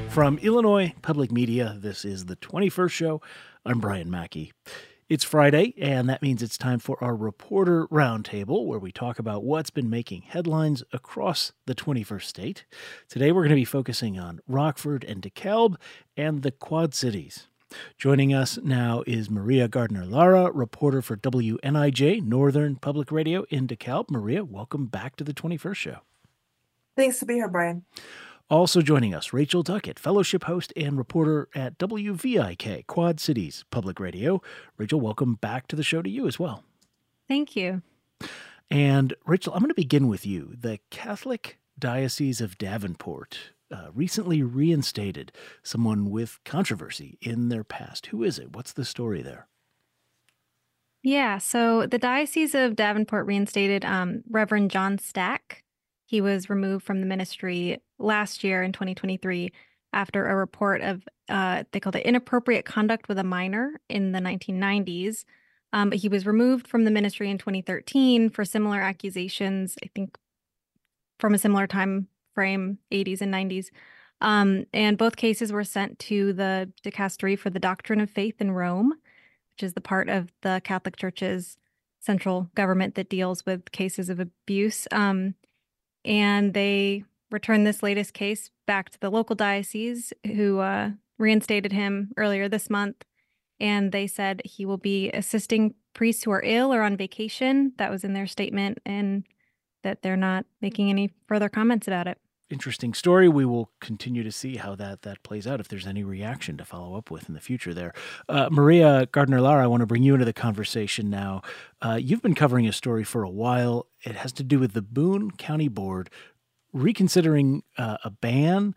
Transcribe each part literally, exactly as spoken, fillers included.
From Illinois Public Media, this is the twenty-first Show. I'm Brian Mackey. It's Friday, and that means it's time for our Reporter Roundtable, where we talk about what's been making headlines across the twenty-first state. Today, we're going to be focusing on Rockford and DeKalb and the Quad Cities. Joining us now is Maria Gardner-Lara, reporter for W N I J, Northern Public Radio in DeKalb. Maria, welcome back to the twenty-first Show. Thanks to be here, Brian. Also joining us, Rachel Duckett, fellowship host and reporter at W V I K, Quad Cities Public Radio. Rachel, welcome back to the show to you as well. Thank you. And Rachel, I'm going to begin with you. The Catholic Diocese of Davenport uh, recently reinstated someone with controversy in their past. Who is it? What's the story there? Yeah, so the Diocese of Davenport reinstated um, Reverend John Stack. He was removed from the ministry last year in twenty twenty-three after a report of, uh, they called it inappropriate conduct with a minor in the nineteen nineties. Um, but he was removed from the ministry in twenty thirteen for similar accusations, I think from a similar time frame, eighties and nineties. Um, and both cases were sent to the Dicastery for the Doctrine of Faith in Rome, which is the part of the Catholic Church's central government that deals with cases of abuse. Um, And they returned this latest case back to the local diocese, who uh, reinstated him earlier this month. And they said he will be assisting priests who are ill or on vacation. That was in their statement, and that they're not making any further comments about it. Interesting story. We will continue to see how that, that plays out, if there's any reaction to follow up with in the future there. Uh, Maria Gardner-Lara, I want to bring you into the conversation now. Uh, you've been covering a story for a while. It has to do with the Boone County Board reconsidering uh, a ban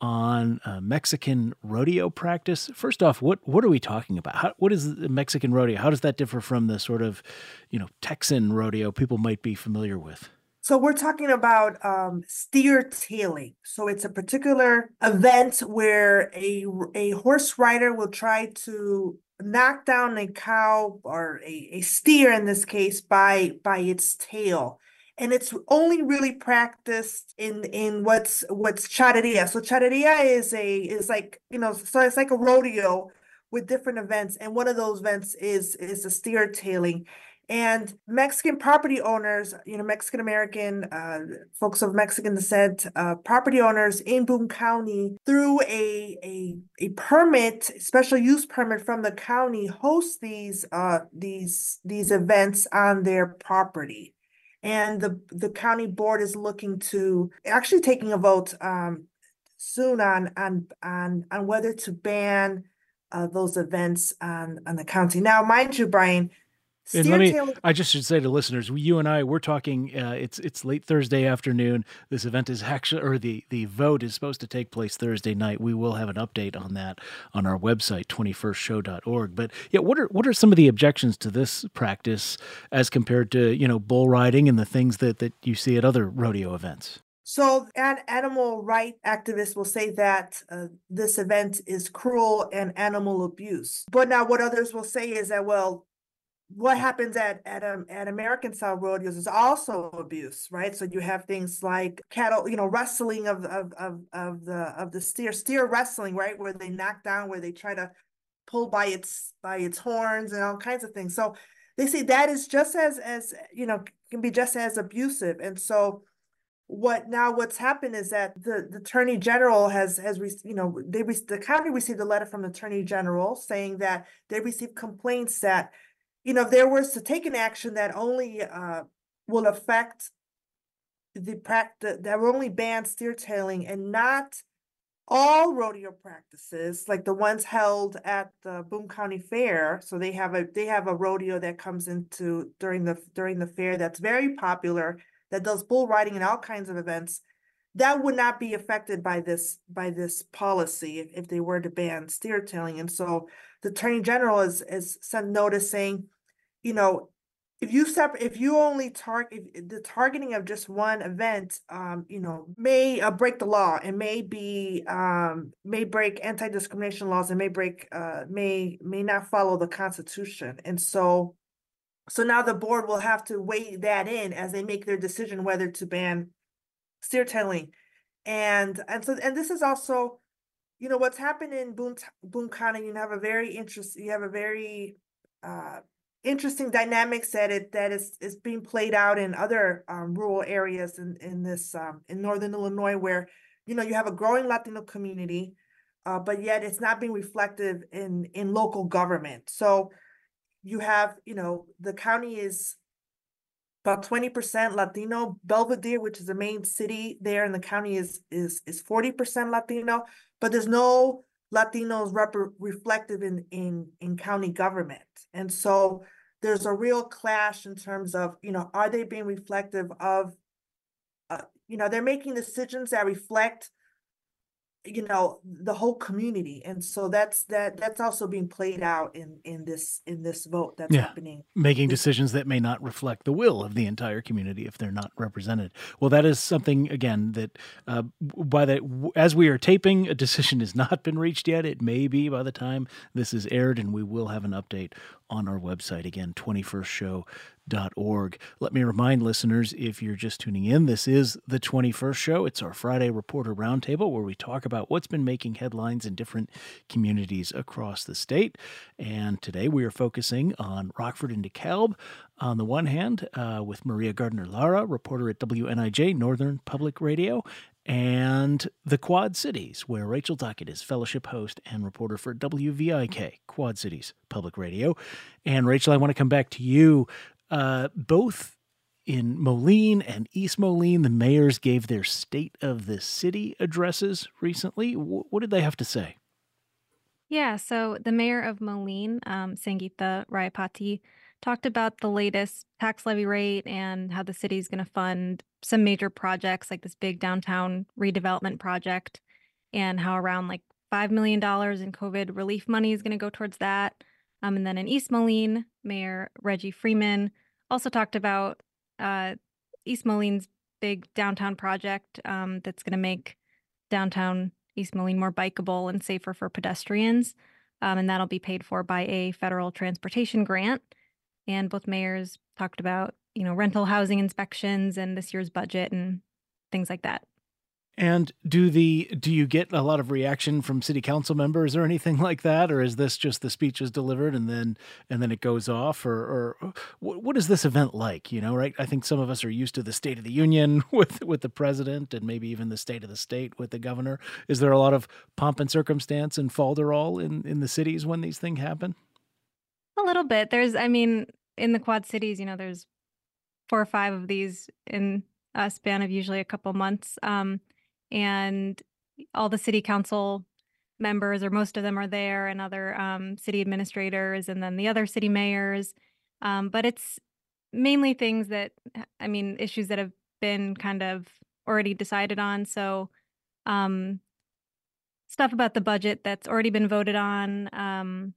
on uh, Mexican rodeo practice. First off, what what are we talking about? How, what is the Mexican rodeo? How does that differ from the sort of, you know, Texan rodeo people might be familiar with? So we're talking about um, steer tailing. So it's a particular event where a, a horse rider will try to knock down a cow or a, a steer in this case by by its tail. And it's only really practiced in in what's what's charreria. So charreria is a is like, you know, so it's like a rodeo with different events. And one of those events is is the steer tailing. And Mexican property owners, you know, Mexican-American uh, folks of Mexican descent, uh, property owners in Boone County, through a, a a permit, special use permit from the county, host these uh, these these events on their property. And the, the county board is looking to, actually taking a vote um, soon on, on, on, on whether to ban uh, those events on, on the county. Now, mind you, Brian, And let me, I just should say to listeners, you and I, we're talking, uh, it's it's late Thursday afternoon. This event is actually, or the, the vote is supposed to take place Thursday night. We will have an update on that on our website, twenty-first show dot org. But yeah, what are what are some of the objections to this practice as compared to, you know, bull riding and the things that, that you see at other rodeo events? So an animal right activists will say that uh, this event is cruel and animal abuse. But now what others will say is that, well, what happens at at um, at American style rodeos is also abuse, right? So you have things like cattle, you know, wrestling of of of of the of the steer, steer wrestling, right, where they knock down, where they try to pull by its by its horns and all kinds of things. So they say that is just as as you know can be just as abusive. And so what now what's happened is that the, the attorney general has has you know they the county received a letter from the attorney general saying that they received complaints that, you know, if there was to take an action that only uh, will affect the practice, that will only ban steer tailing and not all rodeo practices, like the ones held at the Boone County Fair. So they have a they have a rodeo that comes into during the during the fair that's very popular, that does bull riding and all kinds of events. That would not be affected by this by this policy if, if they were to ban steer tailing. And so the attorney general has, has sent notice saying, you know, if you sep- if you only target the targeting of just one event, um, you know, may uh, break the law and may be um, may break anti-discrimination laws and may break uh, may may not follow the Constitution. And so, so now the board will have to weigh that in as they make their decision whether to ban steer tailing. And and so and this is also, you know, what's happened in Boone, Boone County, you have a very interest, you have a very uh, interesting dynamics that it that is is being played out in other um, rural areas in in this um, in northern Illinois, where you know you have a growing Latino community, uh, but yet it's not being reflective in in local government. So you have, you know, the county is about twenty percent Latino. Belvedere, which is the main city there in the county, is is is forty percent Latino, but there's no Latinos rep reflective in in in county government. And so there's a real clash in terms of, you know, are they being reflective of, uh, you know, they're making decisions that reflect, you know, the whole community. And so that's that that's also being played out in in this in this vote that's Yeah. happening. Making this- decisions that may not reflect the will of the entire community if they're not represented. Well, that is something, again, that uh, by the as we are taping, a decision has not been reached yet. It may be by the time this is aired, and we will have an update on our website, again, twenty-first show dot org. Let me remind listeners, if you're just tuning in, this is the twenty-first Show. It's our Friday Reporter Roundtable where we talk about what's been making headlines in different communities across the state. And today we are focusing on Rockford and DeKalb. On the one hand, uh, with Maria Gardner-Lara, reporter at W N I J, Northern Public Radio, and the Quad Cities, where Rachel Duckett is fellowship host and reporter for W V I K, Quad Cities Public Radio. And Rachel, I want to come back to you. Uh, both in Moline and East Moline, the mayors gave their State of the City addresses recently. W- what did they have to say? Yeah, so the mayor of Moline, um, Sangeeta Rayapati, talked about the latest tax levy rate and how the city is going to fund some major projects like this big downtown redevelopment project, and how around like five million dollars in COVID relief money is going to go towards that. Um, and then in East Moline, Mayor Reggie Freeman also talked about uh, East Moline's big downtown project um, that's going to make downtown East Moline more bikeable and safer for pedestrians. Um, and that'll be paid for by a federal transportation grant. And both mayors talked about, you know, rental housing inspections and this year's budget and things like that. And do the do you get a lot of reaction from city council members or anything like that, or is this just the speech is delivered and then and then it goes off, or or what, what is this event like? You know, right? I think some of us are used to the State of the Union with with the president, and maybe even the State of the State with the governor. Is there a lot of pomp and circumstance and falderall in in the cities when these things happen? A little bit. There's, I mean, in the Quad Cities, you know, there's four or five of these in a span of usually a couple months. Um, and all the city council members, or most of them, are there, and other um, city administrators, and then the other city mayors. Um, but it's mainly things that, I mean, issues that have been kind of already decided on. So um, stuff about the budget that's already been voted on, um,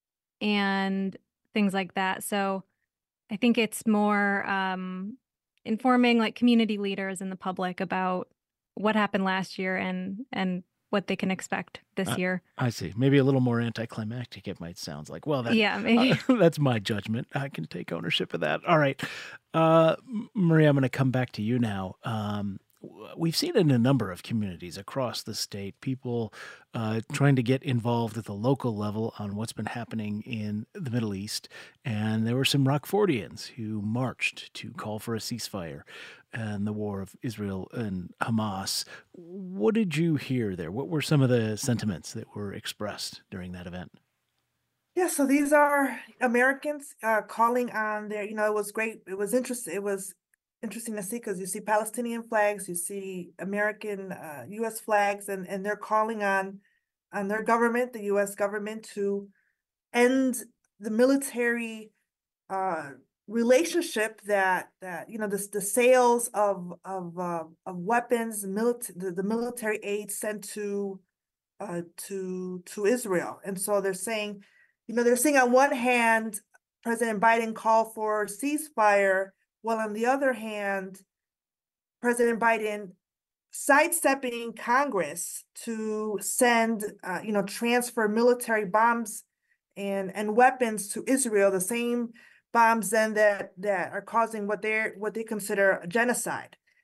and things like that. So I think it's more um, informing like community leaders and the public about what happened last year and and what they can expect this Uh, year. I see. Maybe a little more anticlimactic, it might sound like. Well, that, Yeah, maybe. uh, that's my judgment. I can take ownership of that. All right. Uh, Maria, I'm going to come back to you now. Um, w- we've seen it in a number of communities across the state, people uh, trying to get involved at the local level on what's been happening in the Middle East. And there were some Rockfordians who marched to call for a ceasefire and the war of Israel and Hamas. What did you hear there? What were some of the sentiments that were expressed during that event? Yeah, so these are Americans uh, calling on their, you know, it was great. It was interesting. It was interesting to see because you see Palestinian flags, you see American uh, U S flags, and and they're calling on on their government, the U S government, to end the military uh, relationship that that you know the the sales of of uh, of weapons, military the, the military aid sent to uh, to to Israel, and so they're saying, you know, they're saying on one hand, President Biden called for ceasefire, while on the other hand, President Biden sidestepping Congress to send, uh, you know, transfer military bombs and and weapons to Israel, the same bombs then that that are causing what they're what they consider a genocide.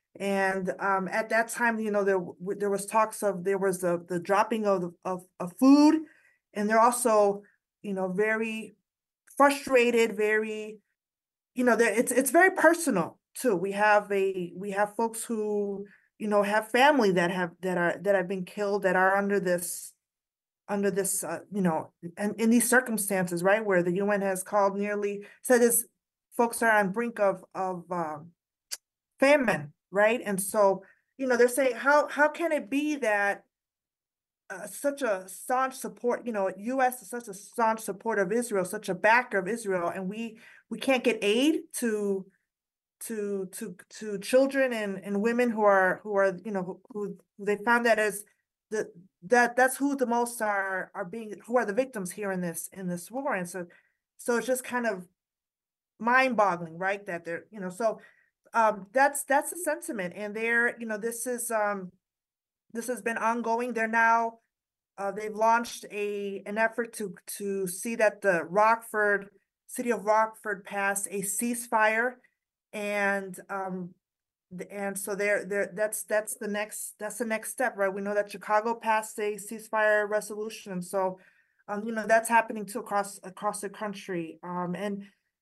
And um, at that time, you know, there there was talks of there was the the dropping of of, of food, and they're also, you know, very frustrated, very, you know, there it's it's very personal too. We have a we have folks who, you know, have family that have that are that have been killed, that are under this under this, uh, you know, and in these circumstances, right, where the U N has called nearly said this folks are on brink of of um, famine, right? And so, you know, they're saying, how how can it be that uh, such a staunch support, you know, U S is such a staunch supporter of Israel, such a backer of Israel, and we we can't get aid to to to to children and and women who are who are you know who, who they found that as the that that's who the most are are being who are the victims here in this in this war. And so so it's just kind of mind-boggling, right, that they're, you know, so um that's that's the sentiment. And they're, you know, this is um this has been ongoing. They're now uh they've launched a an effort to to see that the Rockford city of Rockford pass a ceasefire. And um th- and so there there that's that's the next that's the next step, right? We know that Chicago passed a ceasefire resolution. And so um you know, that's happening too across across the country. Um and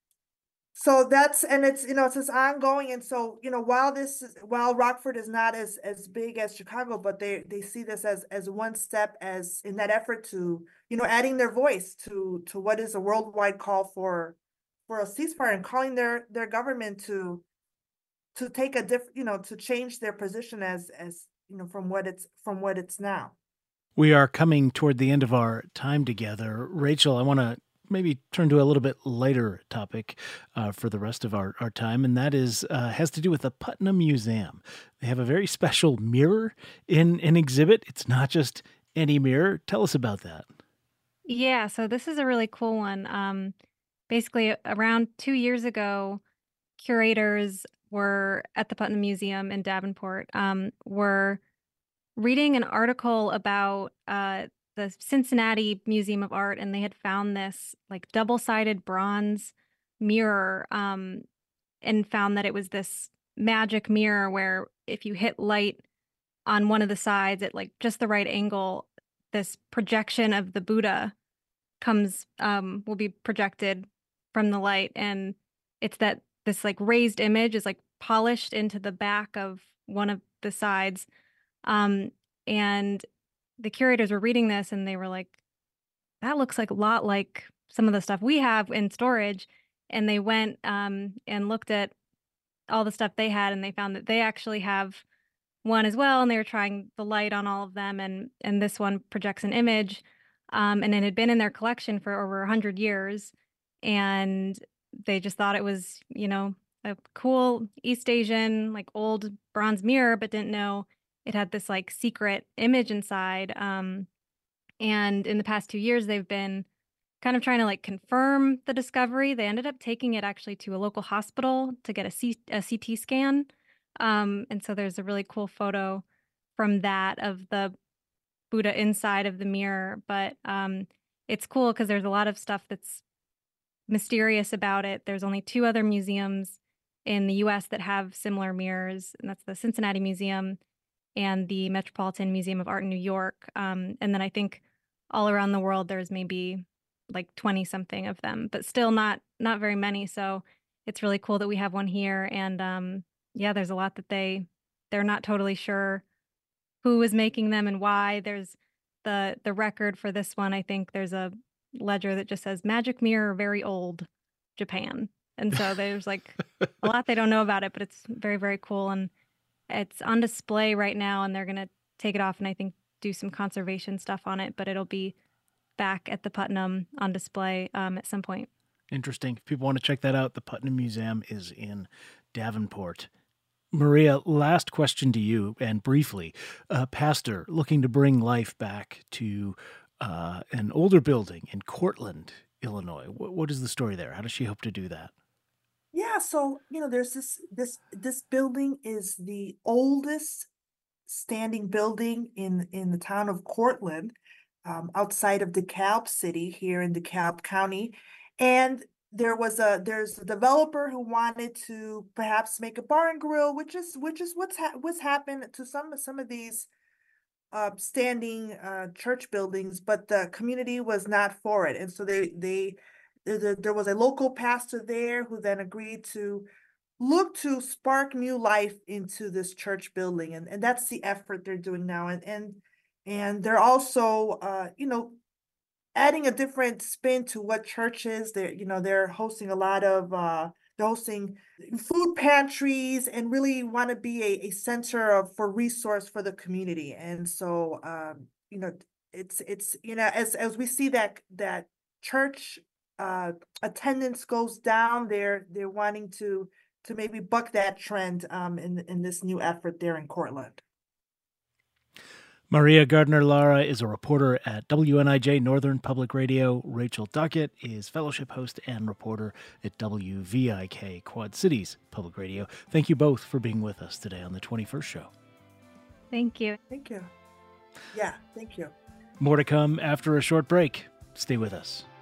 so that's, and it's, you know, it's just ongoing. And so, you know, while this is, while Rockford is not as as big as Chicago, but they they see this as as one step, as in that effort to, you know, adding their voice to to what is a worldwide call for for a ceasefire, and calling their their government to to take a different, you know, to change their position as as you know, from what it's from what it's now. We are coming toward the end of our time together. Rachel, I want to maybe turn to a little bit lighter topic uh, for the rest of our, our time, and that is uh, has to do with the Putnam Museum. They have a very special mirror in an exhibit. It's not just any mirror. Tell us about that. Yeah, so this is a really cool one. Um, basically, around two years ago, curators were at the Putnam Museum in Davenport, um, were reading an article about uh, the Cincinnati Museum of Art, and they had found this like double-sided bronze mirror, um, and found that it was this magic mirror where if you hit light on one of the sides at like just the right angle, this projection of the Buddha comes um will be projected from the light, and it's that this like raised image is like polished into the back of one of the sides. um and the curators were reading this and they were like, that looks like a lot like some of the stuff we have in storage. And they went um and looked at all the stuff they had, and they found that they actually have one as well, and they were trying the light on all of them, and and this one projects an image, um, and it had been in their collection for over a hundred years, and they just thought it was, you know, a cool East Asian like old bronze mirror, but didn't know it had this like secret image inside. Um, and in the past two years, they've been kind of trying to like confirm the discovery. They ended up taking it actually to a local hospital to get a, C- a C T scan. Um, and so there's a really cool photo from that of the Buddha inside of the mirror. But um, it's cool because there's a lot of stuff that's mysterious about it. There's only two other museums in the U S that have similar mirrors, and that's the Cincinnati Museum and the Metropolitan Museum of Art in New York. Um, and then I think all around the world, there's maybe like twenty something of them, but still not not very many. So it's really cool that we have one here. And um, yeah, there's a lot that they they're not totally sure who is making them and why. There's the the record for this one. I think there's a ledger that just says Magic Mirror, very old, Japan. And so there's like a lot they don't know about it, but it's very, very cool. And it's on display right now, and they're going to take it off and I think do some conservation stuff on it, but it'll be back at the Putnam on display um, at some point. Interesting. If people want to check that out, the Putnam Museum is in Davenport. Maria, last question to you, and briefly. A pastor looking to bring life back to uh, an older building in Cortland, Illinois. What, what is the story there? How does she hope to do that? Yeah, so, you know, there's this this this building is the oldest standing building in in the town of Cortland, um, outside of DeKalb City here in DeKalb County. And there was a there's a developer who wanted to perhaps make a bar and grill, which is which is what's ha- what's happened to some some of these uh, standing uh, church buildings, but the community was not for it, and so they they there, there was a local pastor there who then agreed to look to spark new life into this church building, and and that's the effort they're doing now, and and and they're also uh, you know adding a different spin to what church is. They're, you know, they're hosting a lot of uh they're hosting food pantries and really want to be a, a center of for resource for the community. And so um, you know, it's it's you know, as as we see that that church uh attendance goes down, they're they're wanting to to maybe buck that trend um in in this new effort there in Cortland. Maria Gardner-Lara is a reporter at W N I J Northern Public Radio. Rachel Duckett is fellowship host and reporter at W V I K Quad Cities Public Radio. Thank you both for being with us today on the twenty-first Show. Thank you. Thank you. Yeah, thank you. More to come after a short break. Stay with us.